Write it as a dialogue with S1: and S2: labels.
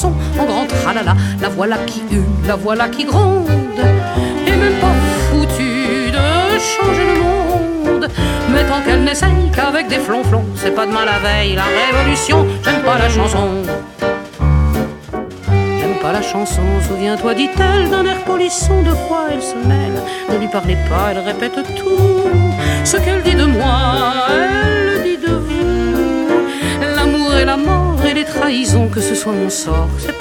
S1: chanson en grand tralala. La voilà qui hue, la voilà qui gronde, et même pas foutue de changer le monde. Mais tant qu'elle n'essaye qu'avec des flonflons, c'est pas demain la veille, la révolution. J'aime pas la chanson. J'aime pas la chanson, souviens-toi, dit-elle d'un air polisson. Deux fois elle se mêle, ne lui parlez pas, elle répète tout. Ce qu'elle dit de moi, elle le dit de vous. L'amour et la mort et les trahisons, que ce soit mon sort, c'est